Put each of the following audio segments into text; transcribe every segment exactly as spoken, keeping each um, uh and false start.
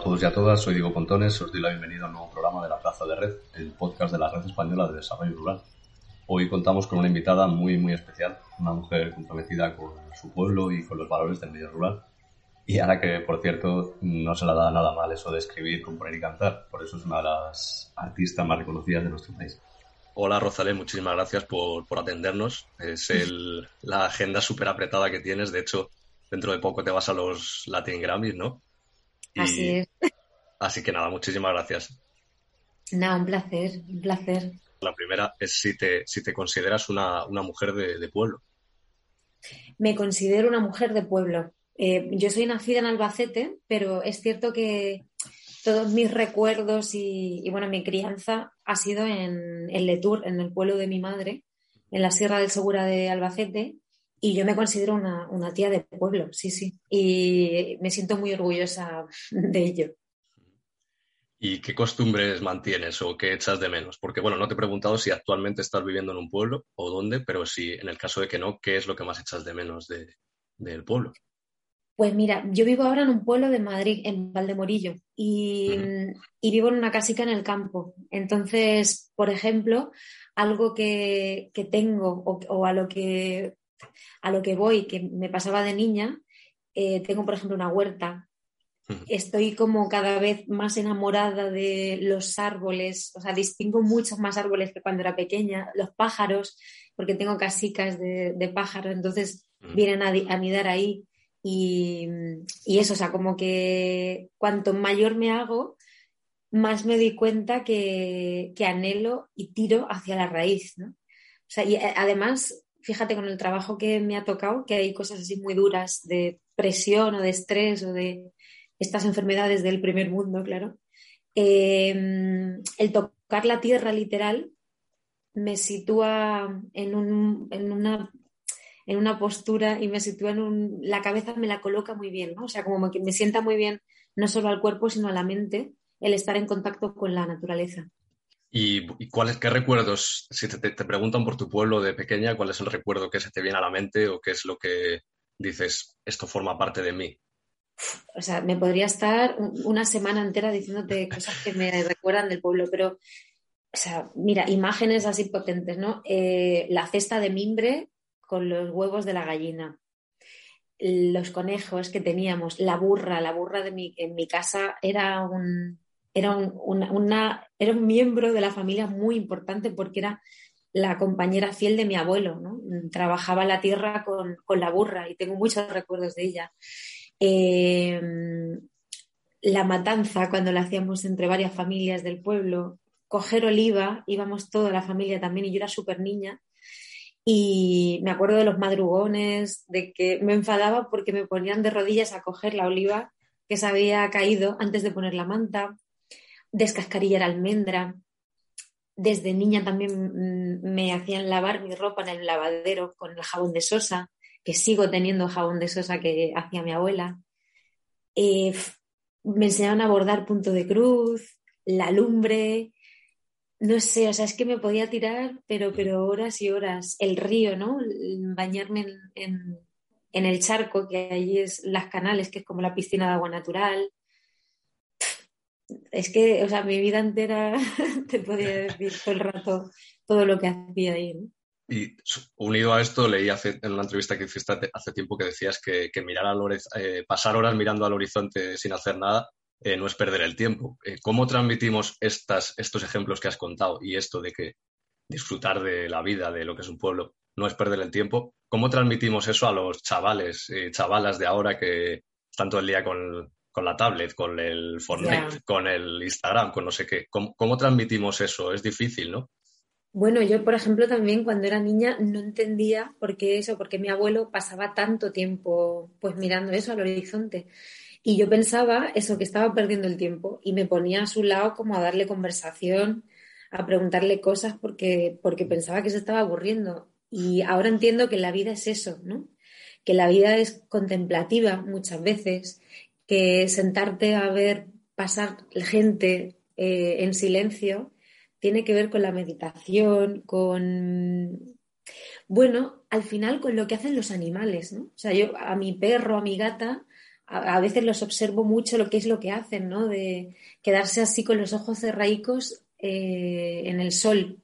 todos y a todas, soy Diego Pontones, os doy la bienvenida a un nuevo programa de La Plaza de Red, el podcast de la Red Española de Desarrollo Rural. Hoy contamos con una invitada muy muy especial, una mujer comprometida con su pueblo y con los valores del medio rural. Y a la que, por cierto, no se la da nada mal eso de escribir, componer y cantar, por eso es una de las artistas más reconocidas de nuestro país. Hola Rosalén, muchísimas gracias por, por atendernos. Es el, la agenda súper apretada que tienes, de hecho, dentro de poco te vas a los Latin Grammys, ¿no? Y, así es. Así que nada, muchísimas gracias. Nada, un placer, un placer. La primera es si te, si te consideras una, una mujer de, de pueblo. Me considero una mujer de pueblo. Eh, yo soy nacida en Albacete, pero es cierto que todos mis recuerdos y, y bueno, mi crianza ha sido en, en Letur, en el pueblo de mi madre, en la Sierra del Segura de Albacete, y yo me considero una, una tía de pueblo, sí, sí. Y me siento muy orgullosa de ello. ¿Y qué costumbres mantienes o qué echas de menos? Porque, bueno, no te he preguntado si actualmente estás viviendo en un pueblo o dónde, pero si en el caso de que no, ¿qué es lo que más echas de menos de, del pueblo? Pues mira, yo vivo ahora en un pueblo de Madrid, en Valdemorillo, y, uh-huh. y vivo en una casica en el campo. Entonces, por ejemplo, algo que, que tengo o, o a, lo que, a lo que voy, que me pasaba de niña, eh, tengo, por ejemplo, una huerta. Uh-huh. Estoy como cada vez más enamorada de los árboles, o sea, distingo muchos más árboles que cuando era pequeña, los pájaros, porque tengo casicas de, de pájaros, entonces uh-huh. vienen a, a anidar ahí. Y, y eso, o sea, como que cuanto mayor me hago, más me doy cuenta que, que anhelo y tiro hacia la raíz, ¿no? O sea, y además, fíjate con el trabajo que me ha tocado, que hay cosas así muy duras de presión o de estrés o de estas enfermedades del primer mundo, claro. Eh, el tocar la tierra literal me sitúa en, un, en una... en una postura y me sitúa en un... la cabeza me la coloca muy bien, ¿no? O sea, como que me sienta muy bien no solo al cuerpo, sino a la mente, el estar en contacto con la naturaleza. ¿Y, y cuáles, qué recuerdos, si te, te preguntan por tu pueblo de pequeña, cuál es el recuerdo que se te viene a la mente o qué es lo que dices, esto forma parte de mí? O sea, me podría estar una semana entera diciéndote cosas que me recuerdan del pueblo, pero, o sea, mira, imágenes así potentes, ¿no? Eh, la cesta de mimbre con los huevos de la gallina, los conejos que teníamos, la burra, la burra de mi, en mi casa era un, era un, una, una, era un miembro de la familia muy importante porque era la compañera fiel de mi abuelo, ¿no? Trabajaba la tierra con, con la burra y tengo muchos recuerdos de ella. Eh, la matanza, cuando la hacíamos entre varias familias del pueblo, coger oliva, íbamos toda la familia también y yo era súper niña. Y me acuerdo de los madrugones, de que me enfadaba porque me ponían de rodillas a coger la oliva que se había caído antes de poner la manta, descascarillar almendra. Desde niña también me hacían lavar mi ropa en el lavadero con el jabón de sosa, que sigo teniendo jabón de sosa que hacía mi abuela. Eh, me enseñaban a bordar punto de cruz, la lumbre... No sé, o sea, es que me podía tirar, pero, pero horas y horas. El río, ¿no? Bañarme en, en, en el charco, que allí es Las Canales, que es como la piscina de agua natural. Es que, o sea, mi vida entera te podía decir todo el rato todo lo que hacía ahí, ¿no? Y unido a esto, leí hace, en una entrevista que hiciste hace tiempo que decías que, que mirar al horizonte, eh, pasar horas mirando al horizonte sin hacer nada Eh, no es perder el tiempo. Eh, ¿Cómo transmitimos estas, estos ejemplos que has contado y esto de que disfrutar de la vida, de lo que es un pueblo, no es perder el tiempo? ¿Cómo transmitimos eso a los chavales, eh, chavalas de ahora que están todo el día con, con la tablet, con el Fortnite, yeah. con el Instagram, con no sé qué? ¿Cómo, ¿Cómo transmitimos eso? Es difícil, ¿no? Bueno, yo, por ejemplo, también cuando era niña no entendía por qué eso, porque mi abuelo pasaba tanto tiempo pues mirando eso al horizonte. Y yo pensaba eso, que estaba perdiendo el tiempo y me ponía a su lado como a darle conversación, a preguntarle cosas porque, porque pensaba que se estaba aburriendo. Y ahora entiendo que la vida es eso, ¿no? Que la vida es contemplativa muchas veces, que sentarte a ver pasar gente eh, en silencio tiene que ver con la meditación, con... Bueno, al final con lo que hacen los animales, ¿no? O sea, yo a mi perro, a mi gata... a, a veces los observo mucho lo que es lo que hacen, ¿no? De quedarse así con los ojos cerraicos eh, en el sol.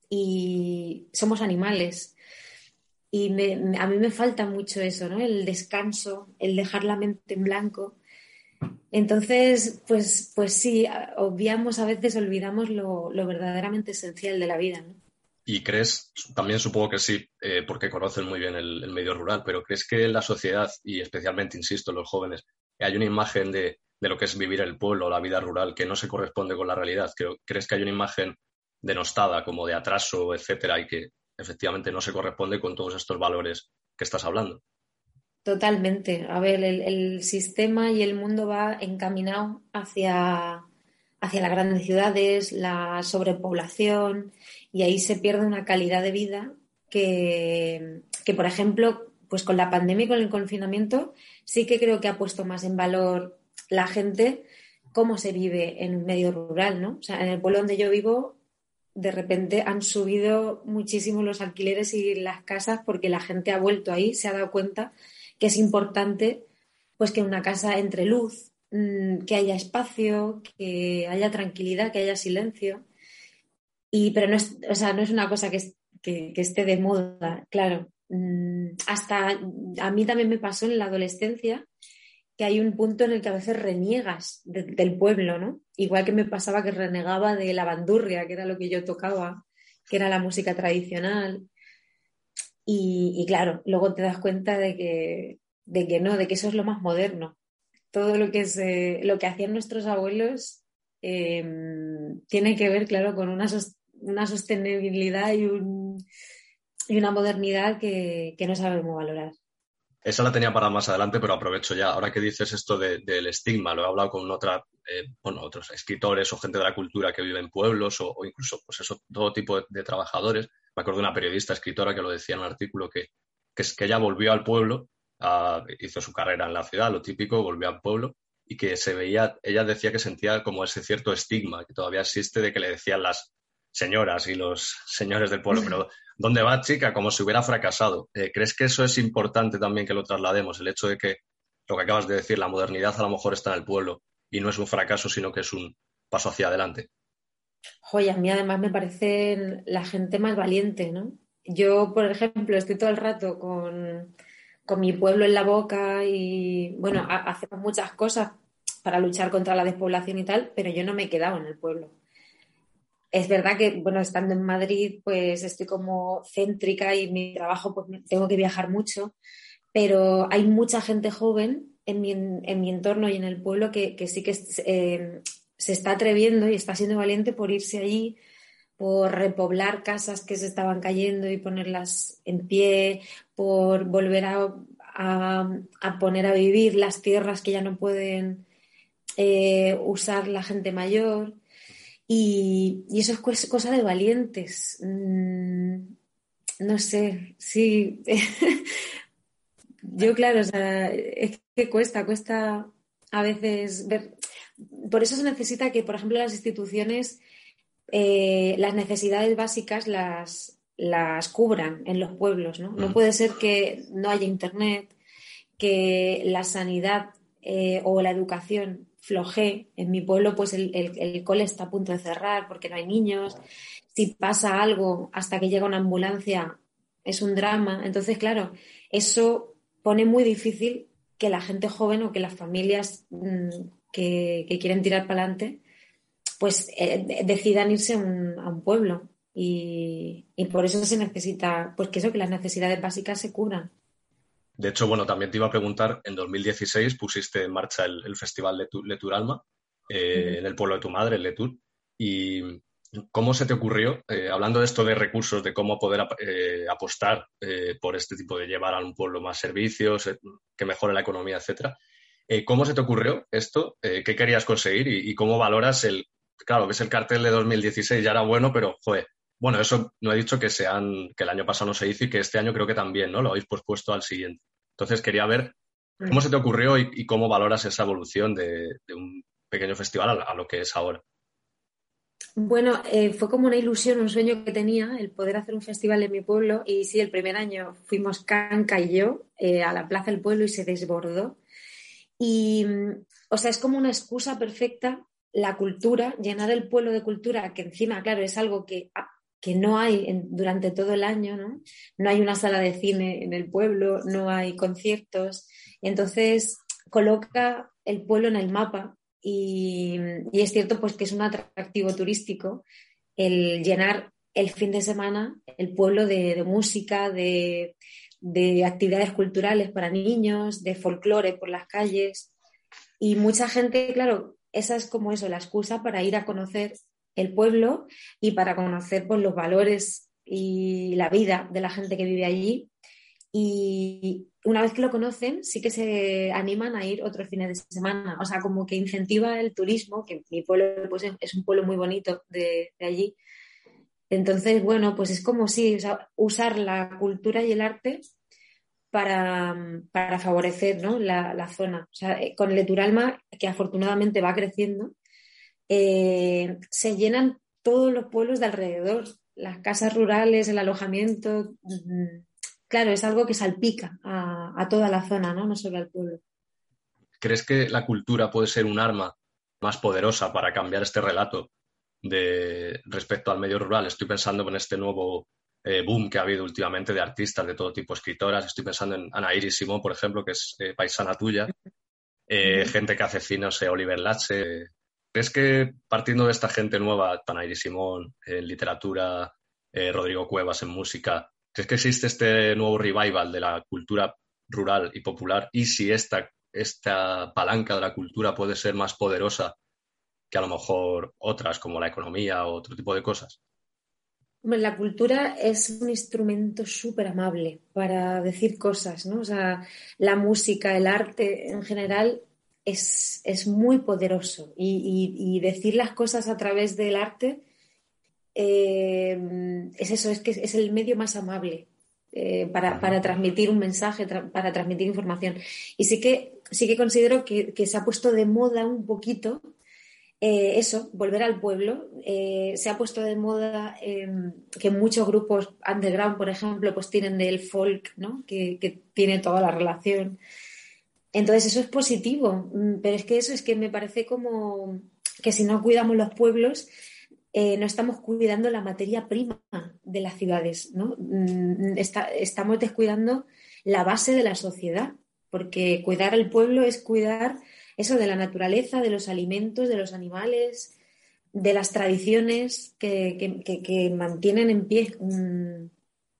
Y somos animales. Y me, me, a mí me falta mucho eso, ¿no? El descanso, el dejar la mente en blanco. Entonces, pues, pues sí, obviamos, a veces olvidamos lo, lo verdaderamente esencial de la vida, ¿no? ¿Y crees, también supongo que sí, eh, porque conocen muy bien el, el medio rural, pero crees que en la sociedad, y especialmente, insisto, los jóvenes, hay una imagen de, de lo que es vivir el pueblo, la vida rural, que no se corresponde con la realidad? ¿Crees que hay una imagen denostada, como de atraso, etcétera, y que efectivamente no se corresponde con todos estos valores que estás hablando? Totalmente. A ver, el, el sistema y el mundo va encaminado hacia, hacia las grandes ciudades, la sobrepoblación, y ahí se pierde una calidad de vida que, que, por ejemplo, pues con la pandemia y con el confinamiento, sí que creo que ha puesto más en valor la gente cómo se vive en un medio rural, ¿no? O sea, en el pueblo donde yo vivo, de repente han subido muchísimo los alquileres y las casas porque la gente ha vuelto ahí, se ha dado cuenta que es importante pues que en una casa entre luz, que haya espacio, que haya tranquilidad, que haya silencio. Y, pero no es, o sea, no es una cosa que, que, que esté de moda, claro. Hasta a mí también me pasó en la adolescencia que hay un punto en el que a veces reniegas de, del pueblo, ¿no? Igual que me pasaba que renegaba de la bandurria, que era lo que yo tocaba, que era la música tradicional. Y, y claro, luego te das cuenta de que, de que no, de que eso es lo más moderno. Todo lo que, es, eh, lo que hacían nuestros abuelos eh, tiene que ver, claro, con una, una sostenibilidad y, un, y una modernidad que, que no sabemos valorar. Esa la tenía para más adelante, pero aprovecho ya. Ahora que dices esto de, del estigma, lo he hablado con otra, eh, bueno, otros escritores o gente de la cultura que vive en pueblos o, o incluso, pues eso, todo tipo de, de trabajadores. Me acuerdo de una periodista, escritora, que lo decía en un artículo, que, que, que ella volvió al pueblo, a, hizo su carrera en la ciudad, lo típico, volvió al pueblo y que se veía, ella decía que sentía como ese cierto estigma que todavía existe de que le decían las señoras y los señores del pueblo, pero ¿dónde va, chica? Como si hubiera fracasado. Eh, ¿Crees que eso es importante también que lo traslademos? El hecho de que, lo que acabas de decir, la modernidad a lo mejor está en el pueblo y no es un fracaso, sino que es un paso hacia adelante. Joya, a mí además me parece la gente más valiente, ¿no? Yo, por ejemplo, estoy todo el rato con, con mi pueblo en la boca y, bueno, ha, hacemos muchas cosas para luchar contra la despoblación y tal, pero yo no me he quedado en el pueblo. Es verdad que, bueno, estando en Madrid, pues estoy como céntrica y mi trabajo, pues tengo que viajar mucho, pero hay mucha gente joven en mi, en mi entorno y en el pueblo que, que sí que eh, se está atreviendo y está siendo valiente por irse allí, por repoblar casas que se estaban cayendo y ponerlas en pie, por volver a, a, a poner a vivir las tierras que ya no pueden eh, usar la gente mayor. Y, y eso es cosa de valientes. Mm, no sé, sí. Yo, claro, o sea, es que cuesta, cuesta a veces ver. Por eso se necesita que, por ejemplo, las instituciones, eh, las necesidades básicas las, las cubran en los pueblos, ¿no? No puede ser que no haya internet, que la sanidad eh, o la educación flojee. En mi pueblo, pues el, el, el cole está a punto de cerrar porque no hay niños. Si pasa algo hasta que llega una ambulancia, es un drama. Entonces, claro, eso pone muy difícil que la gente joven o que las familias mmm, que, que quieren tirar para adelante, pues eh, decidan irse a un, a un pueblo. Y, y por eso se necesita, pues que eso, que las necesidades básicas se cubran. De hecho, bueno, también te iba a preguntar, en dos mil dieciséis pusiste en marcha el, el festival Letur, Letur Alma, eh, uh-huh. en el pueblo de tu madre, el Letur, y ¿cómo se te ocurrió, eh, hablando de esto de recursos, de cómo poder eh, apostar eh, por este tipo de llevar a un pueblo más servicios, eh, que mejore la economía, etcétera? Eh, ¿Cómo se te ocurrió esto? Eh, ¿Qué querías conseguir? Y, y cómo valoras el, claro, que es el cartel de dos mil dieciséis, ya era bueno, pero, joder, bueno, eso no he dicho que sean, que el año pasado no se hizo y que este año creo que también, ¿no? Lo habéis pospuesto al siguiente. Entonces quería ver cómo se te ocurrió y, y cómo valoras esa evolución de, de un pequeño festival a, a lo que es ahora. Bueno, eh, fue como una ilusión, un sueño que tenía, el poder hacer un festival en mi pueblo. Y sí, el primer año fuimos Canca y yo eh, a la plaza del pueblo y se desbordó. Y, o sea, es como una excusa perfecta la cultura, llenar el pueblo de cultura, que encima, claro, es algo que, que no hay en, durante todo el año, ¿no? No hay una sala de cine en el pueblo, no hay conciertos. Entonces, coloca el pueblo en el mapa y, y es cierto pues que es un atractivo turístico el llenar el fin de semana el pueblo de, de música, de, de actividades culturales para niños, de folclore por las calles. Y mucha gente, claro, esa es como eso, la excusa para ir a conocer el pueblo y para conocer pues, los valores y la vida de la gente que vive allí. Y una vez que lo conocen, sí que se animan a ir otros fines de semana. O sea, como que incentiva el turismo, que mi pueblo pues, es un pueblo muy bonito de, de allí. Entonces, bueno, pues es como si o sea, usar la cultura y el arte para, para favorecer, ¿no? la, la zona. O sea, con el Eturalma, que afortunadamente va creciendo, eh, se llenan todos los pueblos de alrededor, las casas rurales, el alojamiento. Claro, es algo que salpica a, a toda la zona, ¿no? No solo al pueblo. ¿Crees que la cultura puede ser un arma más poderosa para cambiar este relato de respecto al medio rural? Estoy pensando en este nuevo eh, boom que ha habido últimamente de artistas de todo tipo, escritoras. Estoy pensando en Ana Iris Simón, por ejemplo, que es eh, paisana tuya. Eh, uh-huh. Gente que hace cine, no sé, Oliver Lache. ¿Crees que partiendo de esta gente nueva, Ana Iris Simón en literatura, eh, Rodrigo Cuevas en música, ¿crees que existe este nuevo revival de la cultura rural y popular? Y si esta, esta palanca de la cultura puede ser más poderosa que a lo mejor otras, como la economía o otro tipo de cosas. La cultura es un instrumento súper amable para decir cosas, ¿no? O sea, la música, el arte en general es, es muy poderoso y, y, y decir las cosas a través del arte eh, es eso, es que es el medio más amable eh, para, para transmitir un mensaje, tra- para transmitir información. Y sí que, sí que considero que, que se ha puesto de moda un poquito Eh, eso, volver al pueblo. Eh, se ha puesto de moda eh, que muchos grupos underground, por ejemplo, pues tienen del folk, ¿no? Que, que tiene toda la relación. Entonces eso es positivo, pero es que eso es que me parece como que si no cuidamos los pueblos, eh, no estamos cuidando la materia prima de las ciudades, ¿no? Está, estamos descuidando la base de la sociedad, porque cuidar el pueblo es cuidar eso de la naturaleza, de los alimentos, de los animales, de las tradiciones que, que, que, que mantienen en pie un,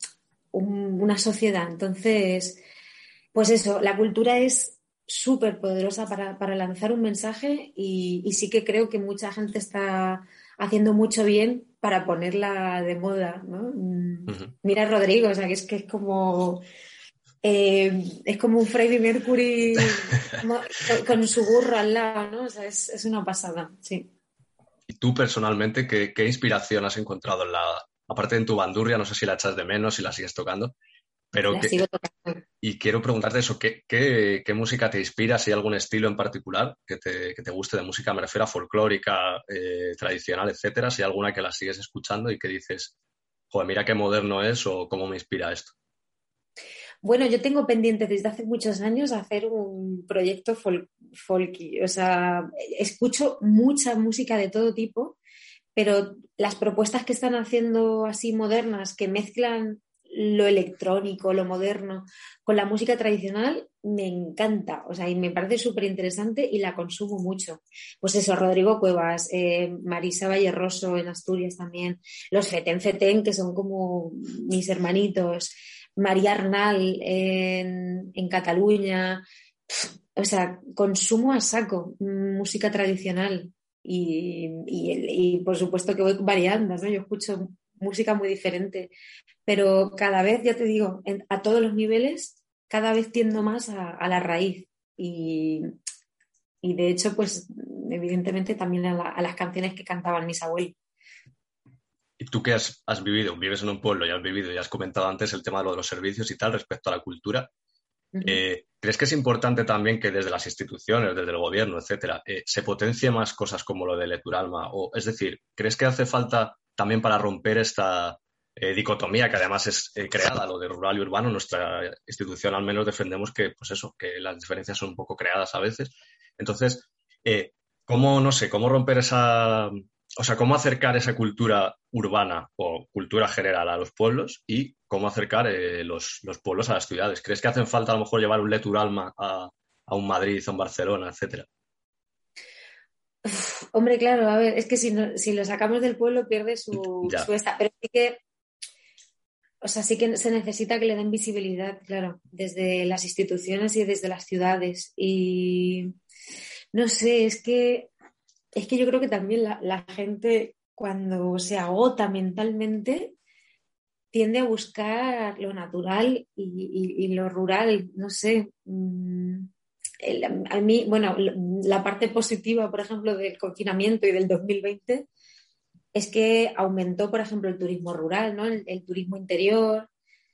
un, una sociedad. Entonces, pues eso, la cultura es súper poderosa para, para lanzar un mensaje y, y sí que creo que mucha gente está haciendo mucho bien para ponerla de moda, ¿no? Uh-huh. Mira a Rodrigo, o sea, que es que es como... Eh, es como un Freddie Mercury con, con su burro al lado, ¿no? O sea, es, es una pasada, sí. ¿Y tú personalmente qué, qué inspiración has encontrado en la... Aparte en tu bandurria, no sé si la echas de menos, si la sigues tocando, pero... La que, sigo tocando. Y quiero preguntarte eso, ¿qué, qué, qué música te inspira? Si hay algún estilo en particular que te, que te guste de música, me refiero a folclórica, eh, tradicional, etcétera, si hay alguna que la sigues escuchando y que dices, joder, mira qué moderno es o cómo me inspira esto. Bueno, yo tengo pendiente desde hace muchos años hacer un proyecto folk, folky. O sea, escucho mucha música de todo tipo, pero las propuestas que están haciendo así modernas, que mezclan lo electrónico, lo moderno, con la música tradicional, me encanta. O sea, y me parece súper interesante y la consumo mucho. Pues eso, Rodrigo Cuevas, eh, Marisa Valleroso en Asturias también, los Feten Feten, que son como mis hermanitos, María Arnal en, en Cataluña. O sea, consumo a saco música tradicional y, y, y por supuesto que voy variando, ¿no? Yo escucho música muy diferente, pero cada vez, ya te digo, en, a todos los niveles, cada vez tiendo más a, a la raíz y, y de hecho, pues evidentemente también a, la, a las canciones que cantaban mis abuelos. Y tú que has, has vivido, vives en un pueblo y has vivido y has comentado antes el tema de, lo de los servicios y tal respecto a la cultura, uh-huh. eh, ¿crees que es importante también que desde las instituciones, desde el gobierno, etcétera, eh, se potencie más cosas como lo del Eturalma? O, es decir, ¿crees que hace falta también para romper esta, eh, dicotomía que además es eh, creada, lo de rural y urbano. Nuestra institución al menos defendemos que, pues eso, que las diferencias son un poco creadas a veces. Entonces, eh, ¿cómo, no sé, cómo romper esa, o sea, cómo acercar esa cultura urbana o cultura general a los pueblos y cómo acercar eh, los, los pueblos a las ciudades? ¿Crees que hacen falta a lo mejor llevar un Leturalma a, a un Madrid, a un Barcelona, etcétera? Uf, hombre, claro, a ver, es que si, no, si lo sacamos del pueblo pierde su, Ya. su esta, pero sí que, o sea, sí que se necesita que le den visibilidad, claro, desde las instituciones y desde las ciudades. Y no sé, es que, es que yo creo que también la, la gente cuando se agota mentalmente tiende a buscar lo natural y, y, y lo rural, no sé. mm, el- a mí, bueno, la parte positiva, por ejemplo, del confinamiento y del dos mil veinte es que aumentó, por ejemplo, el turismo rural, ¿no? El, el turismo interior.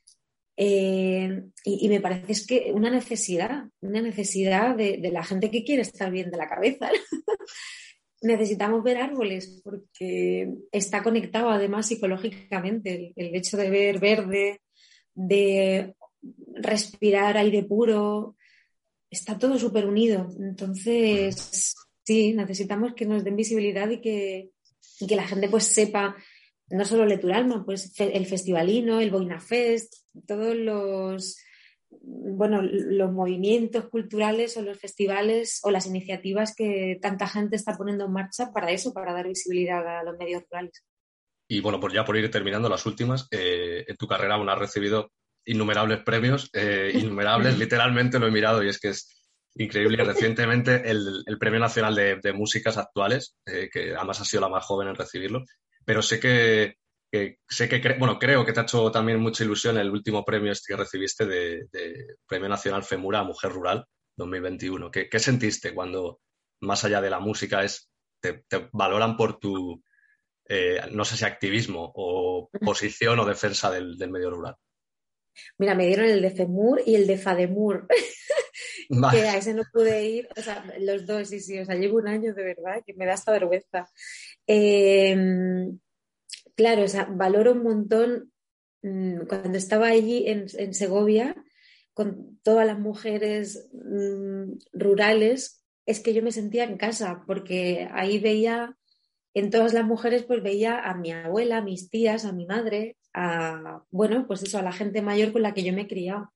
eh, y, y me parece es que una necesidad, una necesidad de, de la gente que quiere estar bien de la cabeza. Necesitamos ver árboles porque está conectado además psicológicamente el, el hecho de ver verde, de respirar aire puro, está todo súper unido. Entonces, sí, necesitamos que nos den visibilidad y que, y que la gente pues sepa, no solo Leturalma, pues fe- el Festivalino, el Boina Fest, todos los, bueno, los movimientos culturales o los festivales o las iniciativas que tanta gente está poniendo en marcha para eso, para dar visibilidad a los medios rurales. Y bueno, pues ya por ir terminando las últimas, eh, en tu carrera aún has recibido innumerables premios, eh, innumerables, literalmente lo he mirado y es que es increíble. Y recientemente el, el Premio Nacional de, de Músicas Actuales, eh, que además has sido la más joven en recibirlo, pero sé que, que sé que, cre- bueno, creo que te ha hecho también mucha ilusión el último premio este que recibiste de, de Premio Nacional FEMURA a Mujer Rural dos mil veintiuno. ¿Qué, qué sentiste cuando, más allá de la música, es, te, te valoran por tu eh, no sé si activismo o posición o defensa del, del medio rural? Mira, me dieron el de FEMUR y el de FADEMUR, Vale. que a ese no pude ir, o sea, los dos, sí, sí, o sea, llevo un año de verdad que me da esta vergüenza. Eh, claro, o sea, valoro un montón mm, cuando estaba allí en, en Segovia con todas las mujeres mm, rurales, es que yo me sentía en casa, porque ahí veía, en todas las mujeres, pues veía a mi abuela, a mis tías, a mi madre, a, bueno, pues eso, a la gente mayor con la que yo me he criado.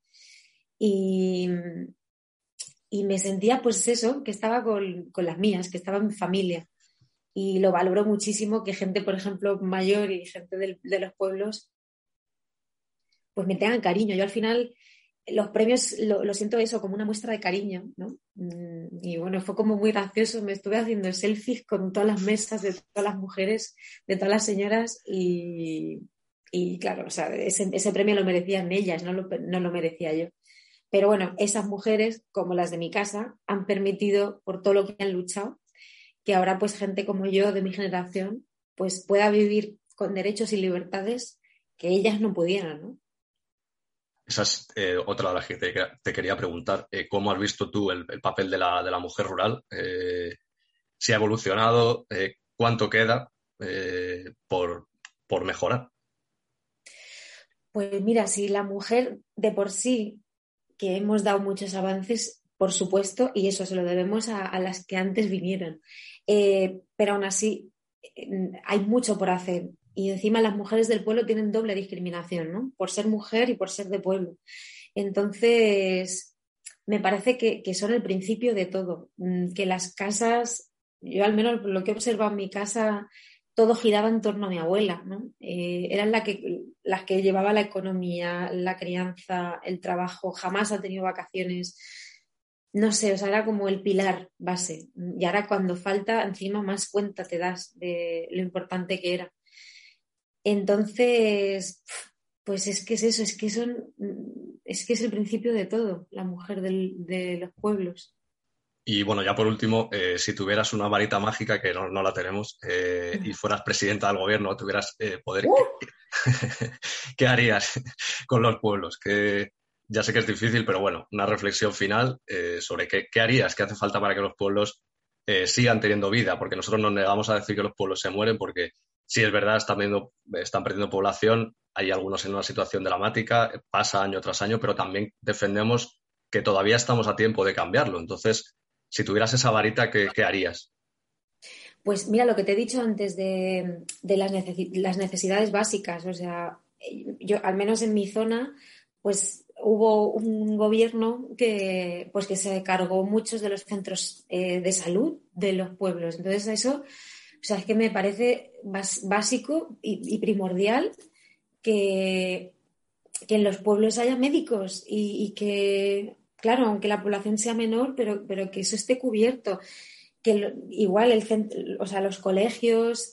Y, y me sentía, pues eso, que estaba con, con las mías, que estaba en mi familia. Y lo valoro muchísimo que gente, por ejemplo, mayor y gente del- de los pueblos, pues me tengan cariño. Yo al final los premios lo, lo siento eso como una muestra de cariño, ¿no? Mm, Y bueno, fue como muy gracioso. Me estuve haciendo selfies con todas las mesas de todas las mujeres, de todas las señoras y, y claro, o sea, ese, ese premio lo merecían ellas, no lo, no lo merecía yo. Pero bueno, esas mujeres, como las de mi casa, han permitido, por todo lo que han luchado, que ahora pues gente como yo, de mi generación, pues pueda vivir con derechos y libertades que ellas no pudieran, ¿no? Esa es eh, otra de las que te, te quería preguntar. Eh, ¿cómo has visto tú el, el papel de la, de la mujer rural? Eh, ¿si ha evolucionado? Eh, ¿cuánto queda eh, por, por mejorar? Pues mira, si la mujer de por sí, que hemos dado muchos avances, por supuesto, y eso se lo debemos a, a las que antes vinieron. Eh, pero aún así, eh, hay mucho por hacer. Y encima las mujeres del pueblo tienen doble discriminación, ¿no? Por ser mujer y por ser de pueblo. Entonces, me parece que, que son el principio de todo. Mm, Que las casas, yo al menos lo que he observado en mi casa, todo giraba en torno a mi abuela, ¿no? Eh, eran la que, las que llevaba la economía, la crianza, el trabajo, jamás ha tenido vacaciones. No sé, o sea, era como el pilar base. Y ahora cuando falta, encima más cuenta te das de lo importante que era. Entonces, pues es que es eso, es que son, es que es el principio de todo, la mujer del- de los pueblos. Y bueno, ya por último, eh, si tuvieras una varita mágica, que no, no la tenemos, eh, y fueras presidenta del gobierno, tuvieras eh, poder, ¿qué, ¡Uh! qué harías con los pueblos? Que ya sé que es difícil, pero bueno, una reflexión final eh, sobre qué, qué harías, qué hace falta para que los pueblos eh, sigan teniendo vida, porque nosotros nos negamos a decir que los pueblos se mueren porque sí es verdad, están perdiendo, están perdiendo población, hay algunos en una situación dramática, pasa año tras año, pero también defendemos que todavía estamos a tiempo de cambiarlo. Entonces, si tuvieras esa varita, ¿qué, qué harías? Pues mira, lo que te he dicho antes de, de las, necesi- las necesidades básicas, o sea, yo, al menos en mi zona, pues hubo un gobierno que, pues, que se cargó muchos de los centros eh, de salud de los pueblos. Entonces, eso, o sea, es que me parece bas- básico y, y primordial que, que en los pueblos haya médicos y, y que, claro, aunque la población sea menor, pero, pero que eso esté cubierto. Que lo, igual el centro, o sea, los colegios,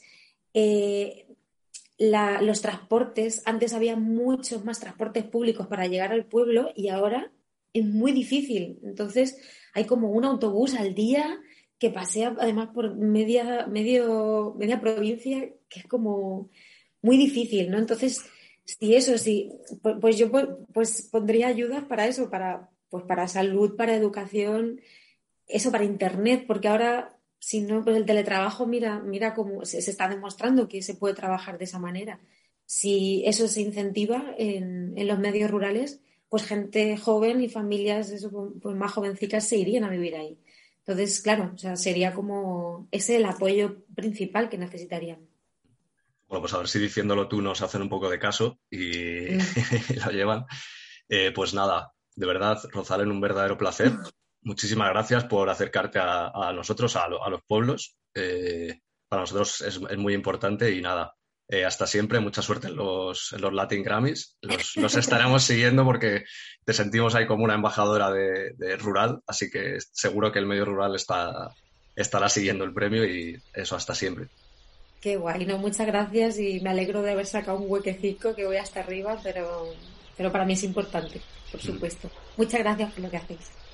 eh, la, los transportes, antes había muchos más transportes públicos para llegar al pueblo y ahora es muy difícil. Entonces hay como un autobús al día que pasea además por media, medio, media provincia, que es como muy difícil, ¿no? Entonces, si eso, sí, pues, pues yo pues, pues pondría ayudas para eso, para, pues para salud, para educación, eso para internet, porque ahora, si no, pues el teletrabajo, mira, mira cómo se, se está demostrando que se puede trabajar de esa manera. Si eso se incentiva en, en los medios rurales, pues gente joven y familias eso, pues, pues más jovencicas se irían a vivir ahí. Entonces, claro, o sea, sería como ese el apoyo principal que necesitarían. Bueno, pues a ver si diciéndolo tú nos hacen un poco de caso y Mm. lo llevan. Eh, pues nada, de verdad, Rosalén, un verdadero placer. Muchísimas gracias por acercarte a, a nosotros, a, lo- a los pueblos. Eh, para nosotros es, es muy importante y nada, eh, hasta siempre. Mucha suerte en los, en los Latin Grammys. Los, los estaremos siguiendo porque te sentimos ahí como una embajadora de, de rural, así que seguro que el medio rural está, estará siguiendo el premio y eso hasta siempre. Qué guay, no, muchas gracias y me alegro de haber sacado un huequecito que voy hasta arriba, pero, pero para mí es importante, por supuesto. Muchas gracias por lo que hacéis.